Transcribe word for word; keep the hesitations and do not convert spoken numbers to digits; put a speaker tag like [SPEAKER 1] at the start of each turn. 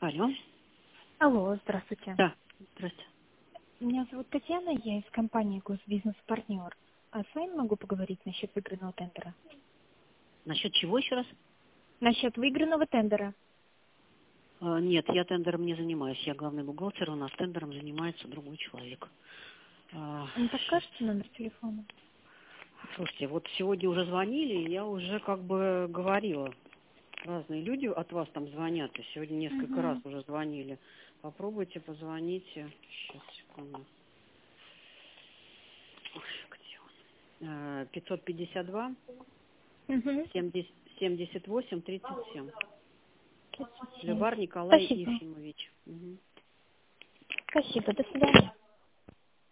[SPEAKER 1] Алло.
[SPEAKER 2] Алло, здравствуйте.
[SPEAKER 1] Да, здравствуйте.
[SPEAKER 2] Меня зовут Татьяна, я из компании Госбизнес-партнер. А с вами могу поговорить насчет выигранного тендера?
[SPEAKER 1] Насчет чего еще раз?
[SPEAKER 2] Насчет выигранного тендера.
[SPEAKER 1] А, нет, я тендером не занимаюсь. Я главный бухгалтер, у нас тендером занимается другой человек. А,
[SPEAKER 2] Не
[SPEAKER 1] щас.
[SPEAKER 2] подскажете номер телефона?
[SPEAKER 1] Слушайте, вот сегодня уже звонили, и я уже как бы говорила. Разные люди от вас там звонят, и сегодня несколько раз
[SPEAKER 2] Угу.
[SPEAKER 1] уже звонили. Попробуйте, позвоните. Сейчас, секунду. Ой, где он? А, пятьсот пятьдесят два
[SPEAKER 2] Угу.
[SPEAKER 1] семьдесят восемь тридцать семь.
[SPEAKER 2] тридцать семь.
[SPEAKER 1] Левар Николай
[SPEAKER 2] Спасибо.
[SPEAKER 1] Ефимович. Угу.
[SPEAKER 2] Спасибо, до свидания.